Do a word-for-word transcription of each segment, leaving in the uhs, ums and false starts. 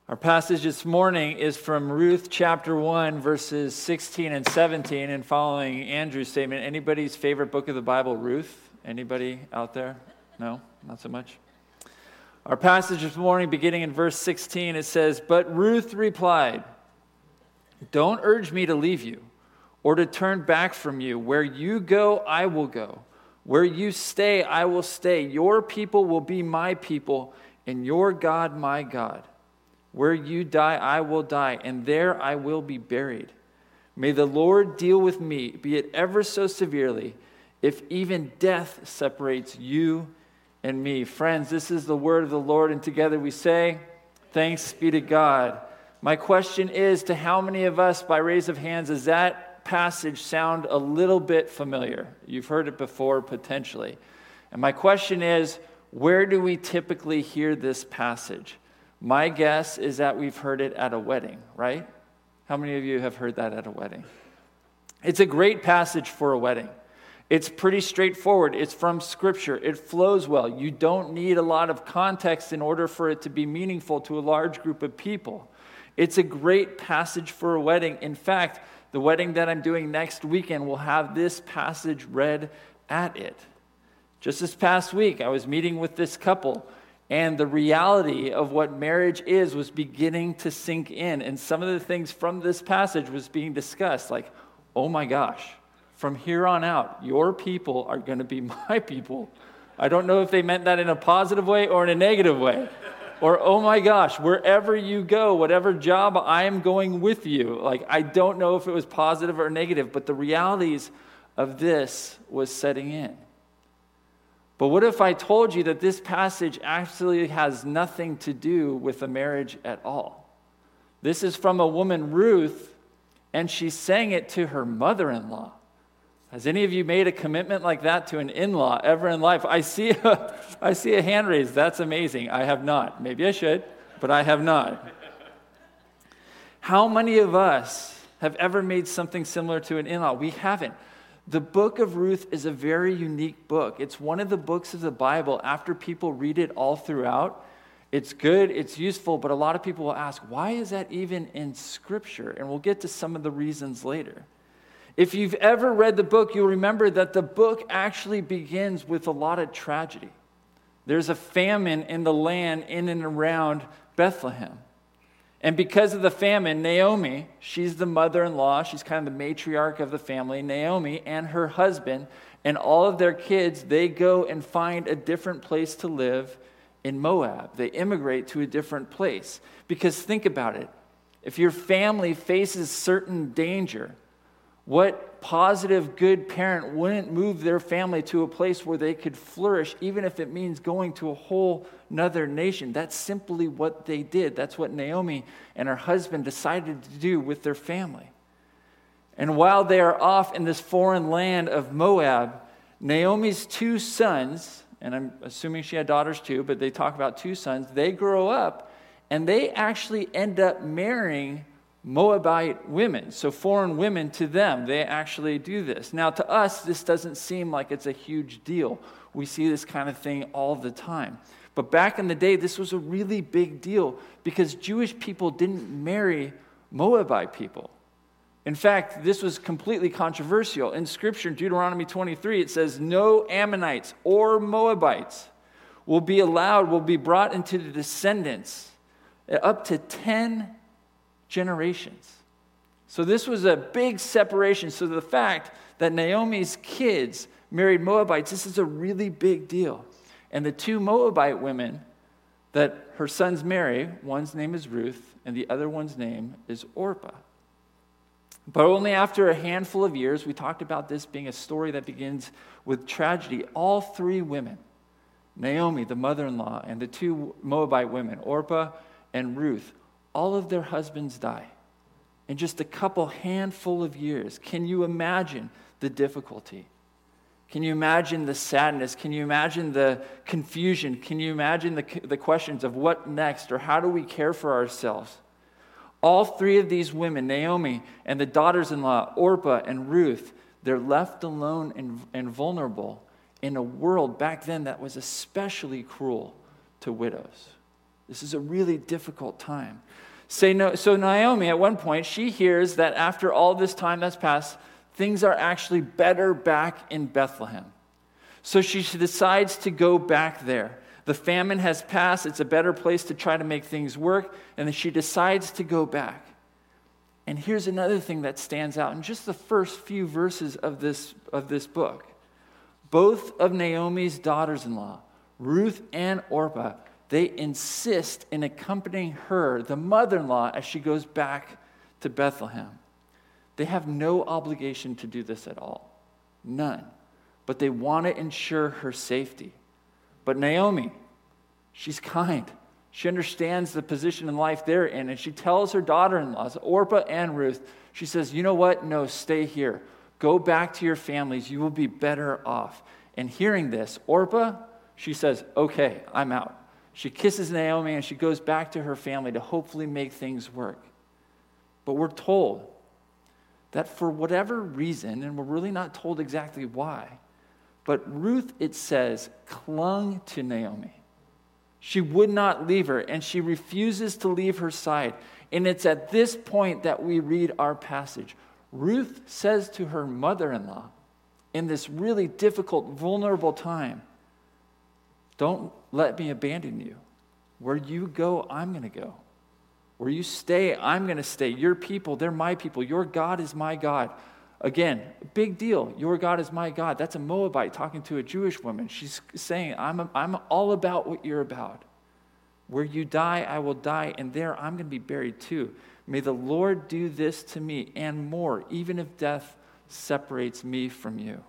Our passage this morning is from Ruth chapter one, verses sixteen and seventeen, and following Andrew's statement. Anybody's favorite book of the Bible, Ruth? Anybody out there? No? Not so much? Our passage this morning, beginning in verse sixteen, it says, "But Ruth replied, 'Don't urge me to leave you, or to turn back from you. Where you go, I will go. Where you stay, I will stay. Your people will be my people, and your God my God. Where you die, I will die, and there I will be buried. May the Lord deal with me, be it ever so severely, if even death separates you and me.'" Friends, this is the word of the Lord, and together we say, thanks be to God. My question is, to how many of us, by raise of hands, does that passage sound a little bit familiar? You've heard it before, potentially. And my question is, where do we typically hear this passage? My guess is that we've heard it at a wedding, right? How many of you have heard that at a wedding? It's a great passage for a wedding. It's pretty straightforward. It's from Scripture. It flows well. You don't need a lot of context in order for it to be meaningful to a large group of people. It's a great passage for a wedding. In fact, the wedding that I'm doing next weekend will have this passage read at it. Just this past week, I was meeting with this couple, and the reality of what marriage is was beginning to sink in. And some of the things from this passage was being discussed, like, oh my gosh, from here on out, your people are going to be my people. I don't know if they meant that in a positive way or in a negative way. Or, oh my gosh, wherever you go, whatever job, I am going with you. Like, I don't know if it was positive or negative, but the realities of this was setting in. But what if I told you that this passage actually has nothing to do with a marriage at all? This is from a woman, Ruth, and she's saying it to her mother-in-law. Has any of you made a commitment like that to an in-law ever in life? I see a, I see a hand raised. That's amazing. I have not. Maybe I should, but I have not. How many of us have ever made something similar to an in-law? We haven't. The book of Ruth is a very unique book. It's one of the books of the Bible, after people read it all throughout, it's good, it's useful, but a lot of people will ask, why is that even in Scripture? And we'll get to some of the reasons later. If you've ever read the book, you'll remember that the book actually begins with a lot of tragedy. There's a famine in the land in and around Bethlehem. And because of the famine, Naomi, she's the mother-in-law, she's kind of the matriarch of the family, Naomi and her husband and all of their kids, they go and find a different place to live in Moab. They immigrate to a different place. Because think about it, if your family faces certain danger, what positive, good parent wouldn't move their family to a place where they could flourish, even if it means going to a whole nother nation? That's simply what they did. That's what Naomi and her husband decided to do with their family. And while they are off in this foreign land of Moab, Naomi's two sons, and I'm assuming she had daughters too, but they talk about two sons, they grow up and they actually end up marrying Moabite women, so foreign women to them, they actually do this. Now to us, this doesn't seem like it's a huge deal. We see this kind of thing all the time. But back in the day, this was a really big deal because Jewish people didn't marry Moabite people. In fact, this was completely controversial. In Scripture, in Deuteronomy twenty-three, it says, no Ammonites or Moabites will be allowed, will be brought into the descendants up to ten generations. So this was a big separation. So the fact that Naomi's kids married Moabites, this is a really big deal. And the two Moabite women that her sons marry, one's name is Ruth and the other one's name is Orpah. But only after a handful of years, we talked about this being a story that begins with tragedy, all three women, Naomi, the mother-in-law, and the two Moabite women, Orpah and Ruth, all of their husbands die in just a couple handful of years. Can you imagine the difficulty? Can you imagine the sadness? Can you imagine the confusion? Can you imagine the, the questions of what next, or how do we care for ourselves? All three of these women, Naomi and the daughters-in-law, Orpah and Ruth, they're left alone and, and vulnerable in a world back then that was especially cruel to widows. This is a really difficult time. Say no, so Naomi, at one point, she hears that after all this time that's passed, things are actually better back in Bethlehem. So she decides to go back there. The famine has passed. It's a better place to try to make things work. And then she decides to go back. And here's another thing that stands out in just the first few verses of this, of this book. Both of Naomi's daughters-in-law, Ruth and Orpah, they insist in accompanying her, the mother-in-law, as she goes back to Bethlehem. They have no obligation to do this at all. None. But they want to ensure her safety. But Naomi, she's kind. She understands the position in life they're in, and she tells her daughter-in-laws, Orpah and Ruth, she says, you know what? No, stay here. Go back to your families. You will be better off. And hearing this, Orpah, she says, okay, I'm out. She kisses Naomi, and she goes back to her family to hopefully make things work. But we're told that for whatever reason, and we're really not told exactly why, but Ruth, it says, clung to Naomi. She would not leave her, and she refuses to leave her side. And it's at this point that we read our passage. Ruth says to her mother-in-law, in this really difficult, vulnerable time, don't let me abandon you. Where you go, I'm going to go. Where you stay, I'm going to stay. Your people, they're my people. Your God is my God. Again, big deal. Your God is my God. That's a Moabite talking to a Jewish woman. She's saying, I'm, a, I'm all about what you're about. Where you die, I will die, and there I'm going to be buried too. May the Lord do this to me and more, even if death separates me from you.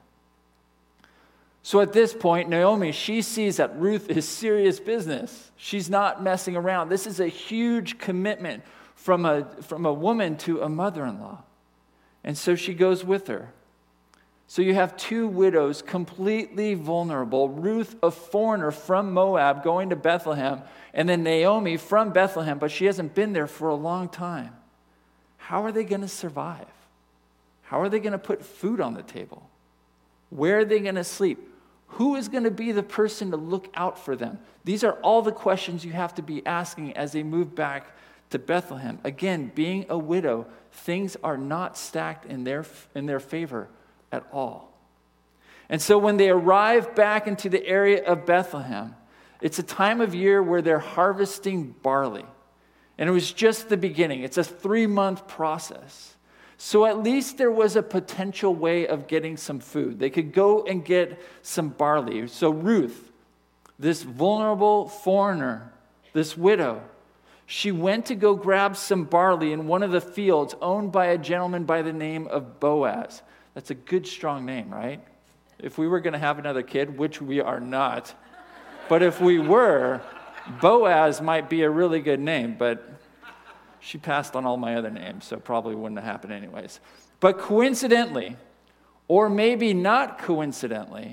So at this point, Naomi, she sees that Ruth is serious business. She's not messing around. This is a huge commitment from a, from a woman to a mother-in-law. And so she goes with her. So you have two widows completely vulnerable. Ruth, a foreigner from Moab, going to Bethlehem, and then Naomi from Bethlehem, but she hasn't been there for a long time. How are they going to survive? How are they going to put food on the table? Where are they going to sleep? Who is going to be the person to look out for them? These are all the questions you have to be asking as they move back to Bethlehem. Again, being a widow, things are not stacked in their, in their favor at all. And so when they arrive back into the area of Bethlehem, it's a time of year where they're harvesting barley. And it was just the beginning. It's a three-month process. So at least there was a potential way of getting some food. They could go and get some barley. So Ruth, this vulnerable foreigner, this widow, she went to go grab some barley in one of the fields owned by a gentleman by the name of Boaz. That's a good, strong name, right? If we were going to have another kid, which we are not, but if we were, Boaz might be a really good name, but she passed on all my other names, so probably wouldn't have happened anyways. But coincidentally, or maybe not coincidentally,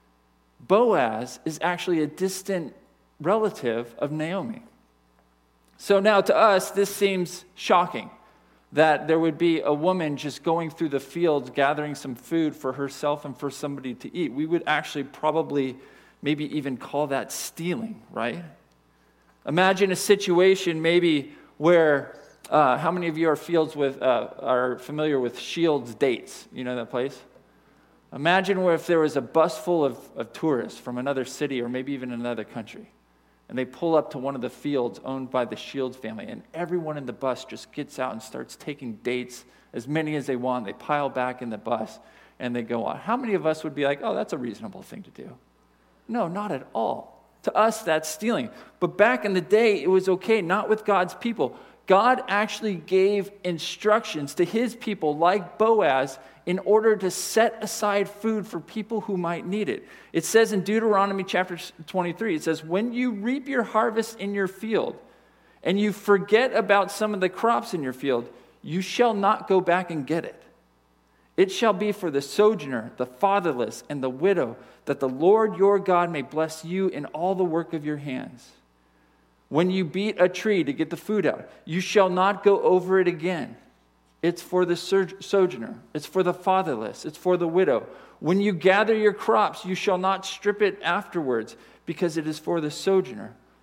Boaz is actually a distant relative of Naomi. So now to us, this seems shocking that there would be a woman just going through the fields gathering some food for herself and for somebody to eat. We would actually probably maybe even call that stealing, right? Imagine a situation maybe where, uh, how many of you are fields with uh, are familiar with Shields Dates? You know that place? Imagine where if there was a bus full of, of tourists from another city or maybe even another country, and they pull up to one of the fields owned by the Shields family, and everyone in the bus just gets out and starts taking dates, as many as they want. They pile back in the bus, and they go on. How many of us would be like, oh, that's a reasonable thing to do? No, not at all. To us, that's stealing. But back in the day, it was okay, not with God's people. God actually gave instructions to his people, like Boaz, in order to set aside food for people who might need it. It says in Deuteronomy chapter twenty-three, it says, when you reap your harvest in your field, and you forget about some of the crops in your field, you shall not go back and get it. It shall be for the sojourner, the fatherless, and the widow, that the Lord your God may bless you in all the work of your hands. When you beat a tree to get the food out, you shall not go over it again. It's for the sojourner. It's for the fatherless. It's for the widow. When you gather your crops, you shall not strip it afterwards, because it is for the sojourner,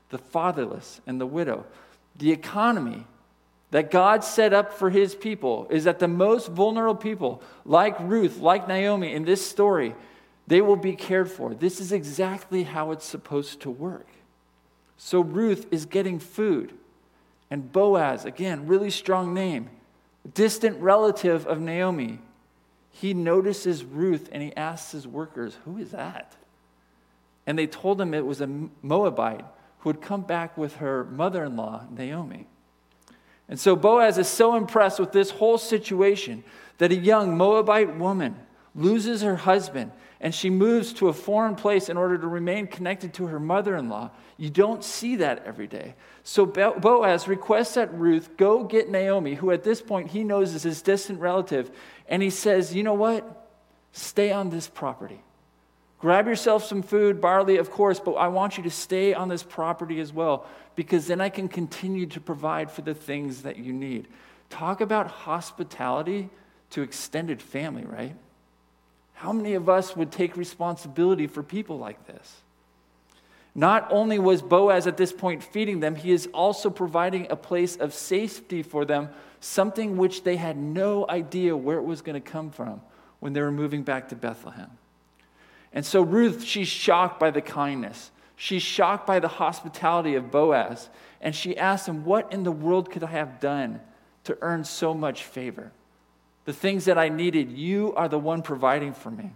the fatherless, and the widow. The economy that God set up for his people is that the most vulnerable people, like Ruth, like Naomi in this story, they will be cared for. This is exactly how it's supposed to work. So Ruth is getting food. And Boaz, again, really strong name, distant relative of Naomi, he notices Ruth and he asks his workers, who is that? And they told him it was a Moabite who had come back with her mother-in-law, Naomi. And so Boaz is so impressed with this whole situation that a young Moabite woman loses her husband and she moves to a foreign place in order to remain connected to her mother-in-law. You don't see that every day. So Boaz requests that Ruth go get Naomi, who at this point he knows is his distant relative, and he says, you know what? Stay on this property. Grab yourself some food, barley, of course, but I want you to stay on this property as well, because then I can continue to provide for the things that you need. Talk about hospitality to extended family, right? How many of us would take responsibility for people like this? Not only was Boaz at this point feeding them, he is also providing a place of safety for them, something which they had no idea where it was going to come from when they were moving back to Bethlehem. And so Ruth, she's shocked by the kindness. She's shocked by the hospitality of Boaz. And she asks him, what in the world could I have done to earn so much favor? The things that I needed, you are the one providing for me.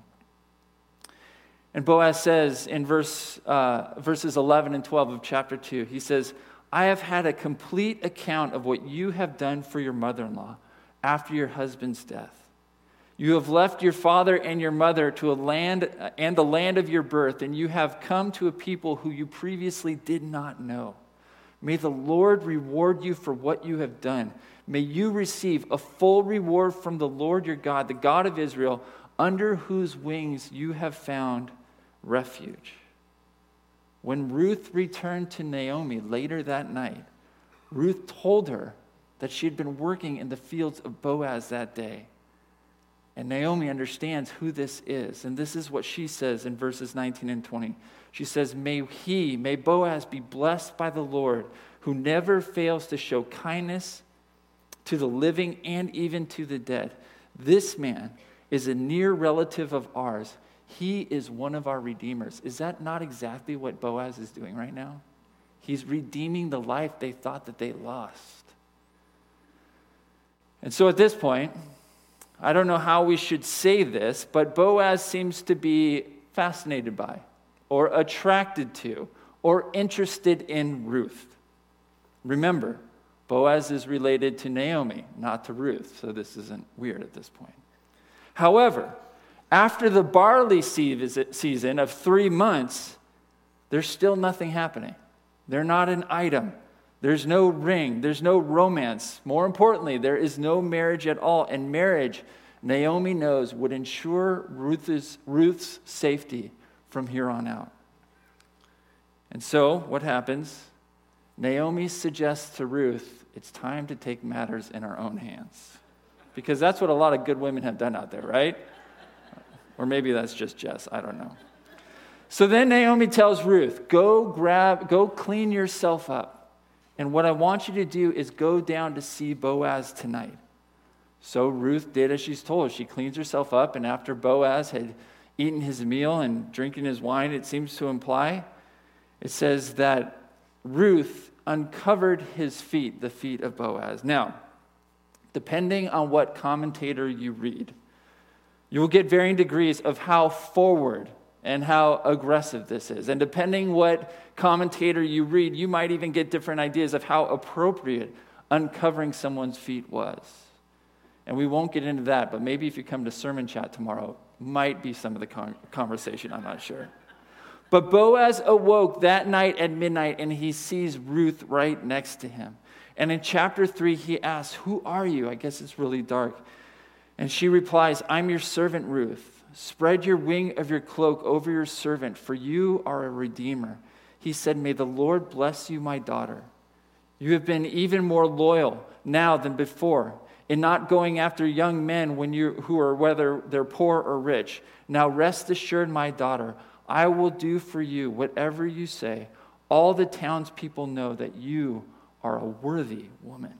And Boaz says in verse uh, verses eleven and twelve of chapter two, he says, I have had a complete account of what you have done for your mother-in-law after your husband's death. You have left your father and your mother to a land and the land of your birth, and you have come to a people who you previously did not know. May the Lord reward you for what you have done. May you receive a full reward from the Lord your God, the God of Israel, under whose wings you have found refuge. When Ruth returned to Naomi later that night, Ruth told her that she had been working in the fields of Boaz that day. And Naomi understands who this is. And this is what she says in verses nineteen and twenty. She says, may he, may Boaz be blessed by the Lord, who never fails to show kindness to the living and even to the dead. This man is a near relative of ours. He is one of our redeemers. Is that not exactly what Boaz is doing right now? He's redeeming the life they thought that they lost. And so at this point, I don't know how we should say this, but Boaz seems to be fascinated by, or attracted to, or interested in Ruth. Remember, Boaz is related to Naomi, not to Ruth, so this isn't weird at this point. However, after the barley season of three months, there's still nothing happening. They're not an item. There's no ring. There's no romance. More importantly, there is no marriage at all. And marriage, Naomi knows, would ensure Ruth's, Ruth's safety from here on out. And so, what happens? Naomi suggests to Ruth, it's time to take matters in our own hands. Because that's what a lot of good women have done out there, right? Or maybe that's just Jess, I don't know. So then Naomi tells Ruth, go grab, go clean yourself up. And what I want you to do is go down to see Boaz tonight. So Ruth did as she's told. She cleans herself up, and after Boaz had eaten his meal and drinking his wine, it seems to imply, it says that Ruth uncovered his feet, the feet of Boaz. Now, depending on what commentator you read, you will get varying degrees of how forward and how aggressive this is. And depending what commentator you read, you might even get different ideas of how appropriate uncovering someone's feet was. And we won't get into that, but maybe if you come to sermon chat tomorrow, might be some of the con- conversation, I'm not sure. But Boaz awoke that night at midnight, and he sees Ruth right next to him. And in chapter three, he asks, who are you? I guess it's really dark. And she replies, I'm your servant Ruth. Spread your wing of your cloak over your servant, for you are a redeemer. He said, may the Lord bless you, my daughter. You have been even more loyal now than before, in not going after young men when you who are whether they're poor or rich. Now rest assured, my daughter, I will do for you whatever you say. all the townspeople know that you are a worthy woman.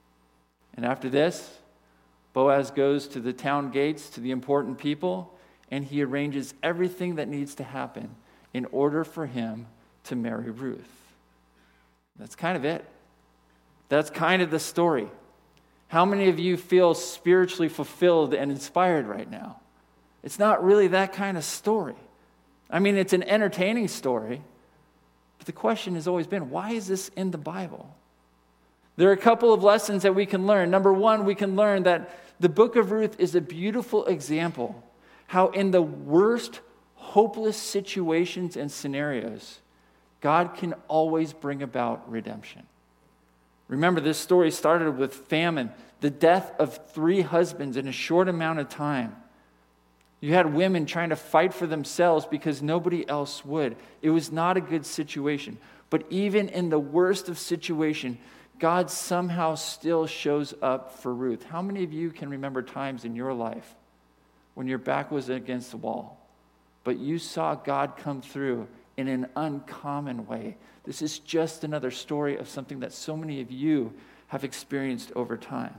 And after this, Boaz goes to the town gates, to the important people, and he arranges everything that needs to happen in order for him to marry Ruth. That's kind of it. That's kind of the story. How many of you feel spiritually fulfilled and inspired right now? It's not really that kind of story. I mean, it's an entertaining story, but the question has always been, why is this in the Bible? There are a couple of lessons that we can learn. Number one, we can learn that the book of Ruth is a beautiful example how in the worst, hopeless situations and scenarios, God can always bring about redemption. Remember, this story started with famine, the death of three husbands in a short amount of time. You had women trying to fight for themselves because nobody else would. It was not a good situation. But even in the worst of situation, God somehow still shows up for Ruth. How many of you can remember times in your life when your back was against the wall, but you saw God come through in an uncommon way? This is just another story of something that so many of you have experienced over time.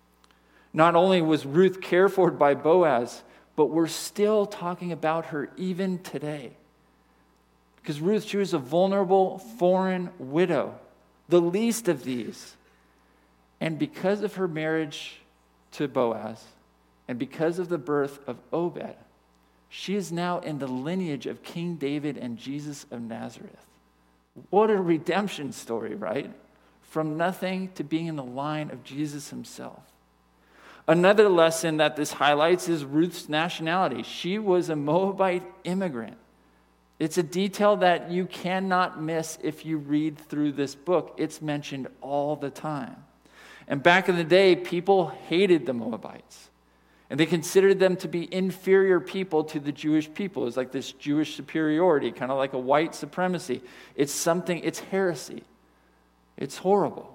Not only was Ruth cared for by Boaz, but we're still talking about her even today. Because Ruth, she was a vulnerable foreign widow, the least of these. And because of her marriage to Boaz, and because of the birth of Obed, she is now in the lineage of King David and Jesus of Nazareth. What a redemption story, right? From nothing to being in the line of Jesus himself. Another lesson that this highlights is Ruth's nationality. She was a Moabite immigrant. It's a detail that you cannot miss if you read through this book. It's mentioned all the time. And back in the day, people hated the Moabites. And they considered them to be inferior people to the Jewish people. It's like this Jewish superiority, kind of like a white supremacy. It's something, it's heresy. It's horrible.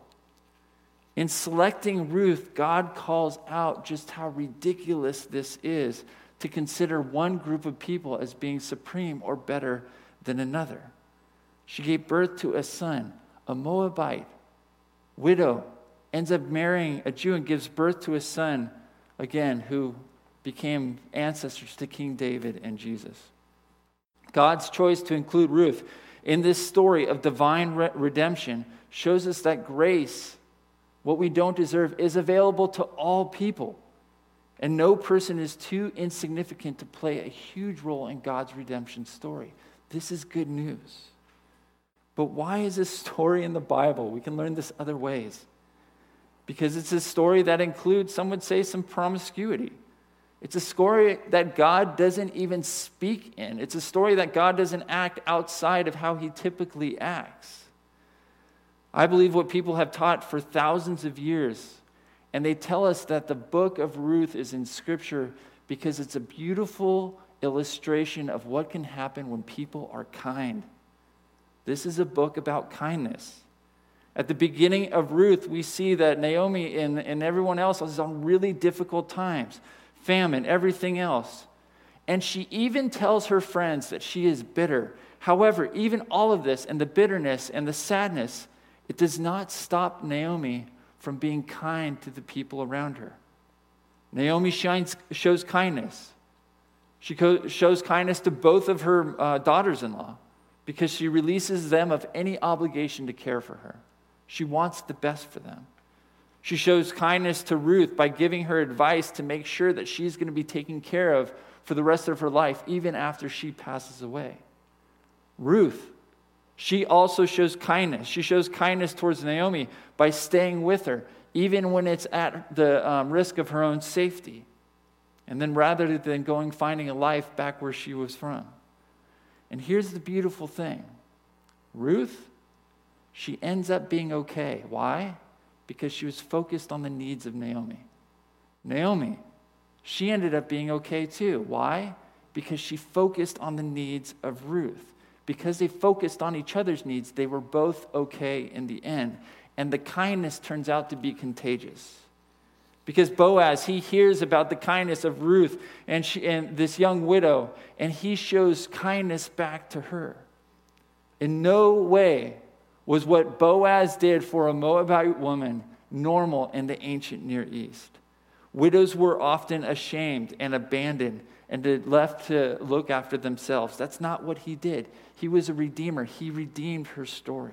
In selecting Ruth, God calls out just how ridiculous this is to consider one group of people as being supreme or better than another. She gave birth to a son, a Moabite widow, ends up marrying a Jew and gives birth to a son, again, who became ancestors to King David and Jesus. God's choice to include Ruth in this story of divine re- redemption shows us that grace, what we don't deserve, is available to all people. And no person is too insignificant to play a huge role in God's redemption story. This is good news. But why is this story in the Bible? We can learn this other ways. Because it's a story that includes, some would say, some promiscuity. It's a story that God doesn't even speak in. It's a story that God doesn't act outside of how he typically acts. I believe what people have taught for thousands of years, and they tell us that the book of Ruth is in Scripture because it's a beautiful illustration of what can happen when people are kind. This is a book about kindness. At the beginning of Ruth, we see that Naomi and, and everyone else is on really difficult times, famine, everything else. And she even tells her friends that she is bitter. However, even all of this and the bitterness and the sadness, it does not stop Naomi from being kind to the people around her. Naomi shines, shows kindness. She co- shows kindness to both of her uh, daughters-in-law because she releases them of any obligation to care for her. She wants the best for them. She shows kindness to Ruth by giving her advice to make sure that she's going to be taken care of for the rest of her life, even after she passes away. Ruth, she also shows kindness. She shows kindness towards Naomi by staying with her, even when it's at the um, risk of her own safety. And then rather than going finding a life back where she was from. And here's the beautiful thing. Ruth, she ends up being okay. Why? Because she was focused on the needs of Naomi. Naomi, she ended up being okay too. Why? Because she focused on the needs of Ruth. Because they focused on each other's needs, they were both okay in the end. And the kindness turns out to be contagious. Because Boaz, he hears about the kindness of Ruth and, she, and this young widow, and he shows kindness back to her. In no way was what Boaz did for a Moabite woman normal in the ancient Near East. Widows were often ashamed and abandoned and left to look after themselves. That's not what he did. He was a redeemer. He redeemed her story.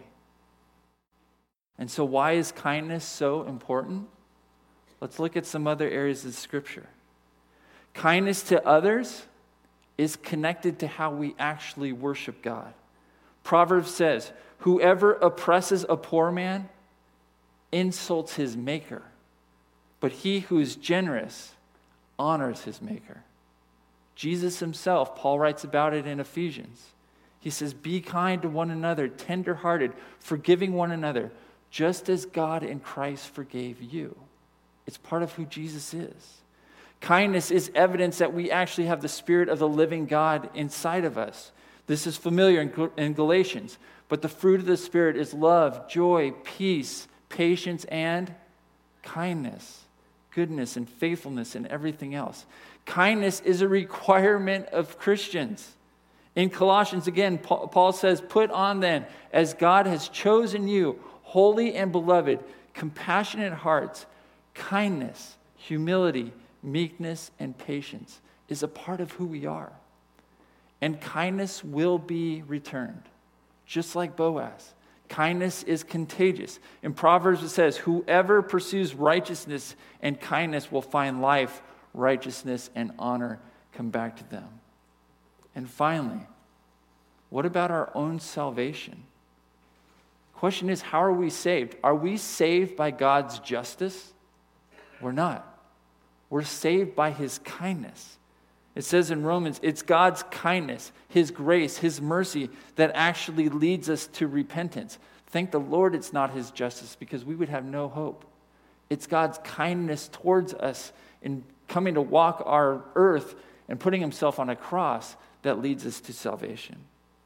And so why is kindness so important? Let's look at some other areas of Scripture. Kindness to others is connected to how we actually worship God. Proverbs says, whoever oppresses a poor man insults his maker, but he who is generous honors his maker. Jesus himself, Paul writes about it in Ephesians. He says, be kind to one another, tenderhearted, forgiving one another, just as God in Christ forgave you. It's part of who Jesus is. Kindness is evidence that we actually have the Spirit of the living God inside of us. This is familiar in Galatians. But the fruit of the Spirit is love, joy, peace, patience, and kindness, goodness, and faithfulness, and everything else. Kindness is a requirement of Christians. In Colossians, again, Paul says, put on then, as God has chosen you, holy and beloved, compassionate hearts, kindness, humility, meekness, and patience is a part of who we are. And kindness will be returned, just like Boaz. Kindness is contagious. In Proverbs it says, whoever pursues righteousness and kindness will find life, righteousness, and honor come back to them. And finally, what about our own salvation? Question is, how are we saved? Are we saved by God's justice? We're not. We're saved by his kindness. It says in Romans, it's God's kindness, his grace, his mercy that actually leads us to repentance. Thank the Lord it's not his justice, because we would have no hope. It's God's kindness towards us in coming to walk our earth and putting himself on a cross that leads us to salvation.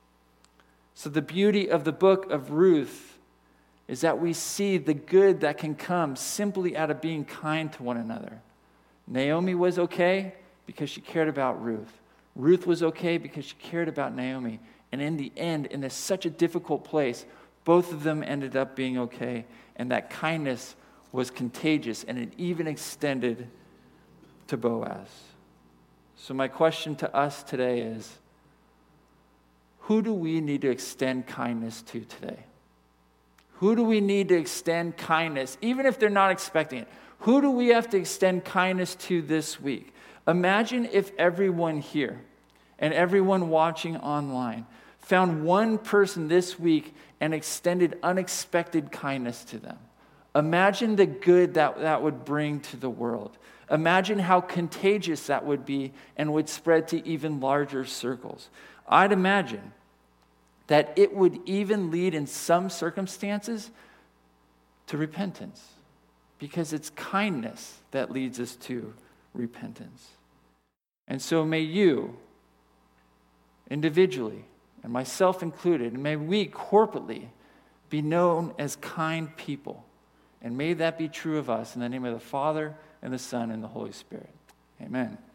So the beauty of the book of Ruth is that we see the good that can come simply out of being kind to one another. Naomi was okay because she cared about Ruth. Ruth was okay because she cared about Naomi. And in the end, in a, such a difficult place, both of them ended up being okay. And that kindness was contagious, and it even extended to Boaz. So my question to us today is, who do we need to extend kindness to today? Who do we need to extend kindness, even if they're not expecting it? Who do we have to extend kindness to this week? Imagine if everyone here and everyone watching online found one person this week and extended unexpected kindness to them. Imagine the good that that would bring to the world. Imagine how contagious that would be and would spread to even larger circles. I'd imagine that it would even lead in some circumstances to repentance, because it's kindness that leads us to repentance. And so may you, individually, and myself included, and may we corporately be known as kind people. And may that be true of us in the name of the Father, and the Son, and the Holy Spirit. Amen.